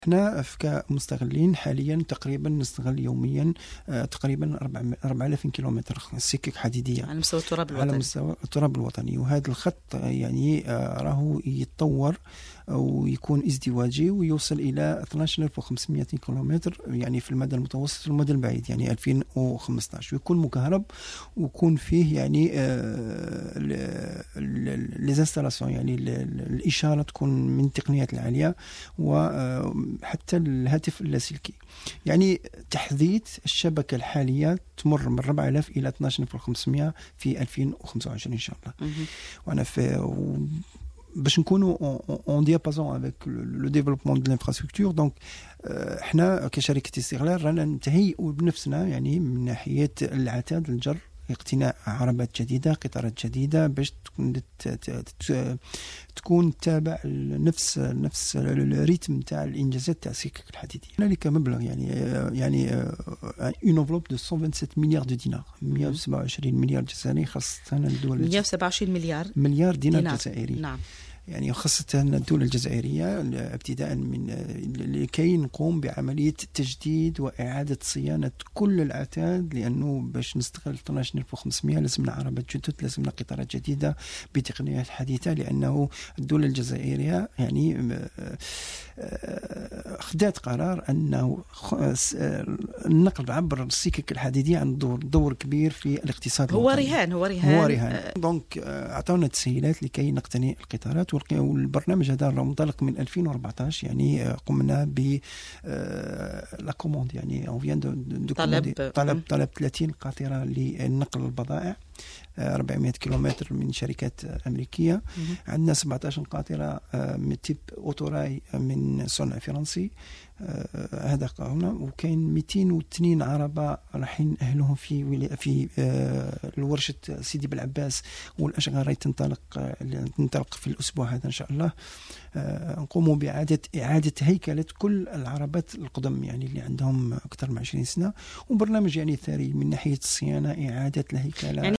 احنا كمستغلين حاليا تقريبا نستغل يوميا تقريبا 4000 كيلومتر سكك حديديه على مستوى التراب الوطني. على مستوى التراب الوطني. وهذا الخط يعني راهو يتطور ويكون ازدواجي ويوصل الى 12500 كيلومتر يعني في المدى المتوسط والمدى البعيد يعني 2015، ويكون مكهرب ويكون فيه يعني لي انستالاسيون يعني الاشاره تكون من التقنيات العاليه وحتى الهاتف اللاسلكي. يعني تحديث الشبكه الحاليه تمر من 4000 الى 12500 في 2025 ان شاء الله. وانا في باش نكونوا اون ديابازون افيك لو ديفلوبمون دو لانفراستركتور. دونك احنا كشركه استغلال رانا نتهيئوا بنفسنا يعني من ناحيه العتاد الجر، اقتناء عربات جديده، قطارات جديده باش تكون تابع نفس الريتم تاع الانجازات تاع السكك الحديديه. هنالك مبلغ يعني اون انفلوب دو 127 مليار دو دينار، 127 مليار جزائري خاصه الدول 127 مليار دينار جزائري. نعم. يعني خاصة الدولة الجزائرية ابتداء من لكي نقوم بعملية تجديد وإعادة صيانة كل العتاد، لأنه باش نستغل 12500 لازمنا عربات جدد، لازمنا قطارات جديدة بتقنيات حديثة، لأنه الدولة الجزائرية يعني خدات قرار أنه النقل عبر السكك الحديدية عن دور كبير في الاقتصاد الوطني. هو رهان. دونك أعطونا تسهيلات لكي نقتني القطارات، والبرنامج هذا منطلق من 2014. يعني قمنا ب لا كوموند، يعني اون فيان دو طلب 30 قاطره لنقل البضائع 400 كيلومتر من شركات أمريكية. عندنا 17 قاطرة من تيب أوتوراي من صنع فرنسي، هذا قاونا. وكاين 202 عربة راح نأهلهم في الورشة سيدي بالعباس، والأشغال راهي تنطلق في الأسبوع هذا إن شاء الله. نقوموا إعادة هيكلة كل العربات القدم يعني اللي عندهم أكثر من 20 سنة، وبرنامج يعني ثري من ناحية الصيانة، إعادة الهيكلة.